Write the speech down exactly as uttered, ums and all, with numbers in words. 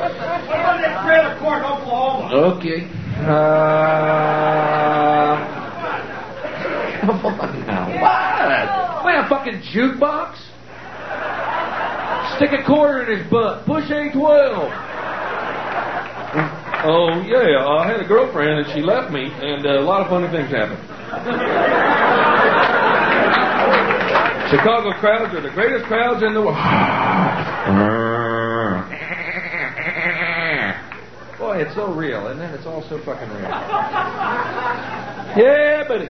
about that trailer court, Oklahoma? Okay. Uh, come on now. What? What, a fucking jukebox? Stick a quarter in his butt. Push A twelve. Oh, yeah. I had a girlfriend and she left me, and uh, a lot of funny things happened. Chicago crowds are the greatest crowds in the world. Boy, it's so real, isn't it? It's all so fucking real. Yeah, buddy.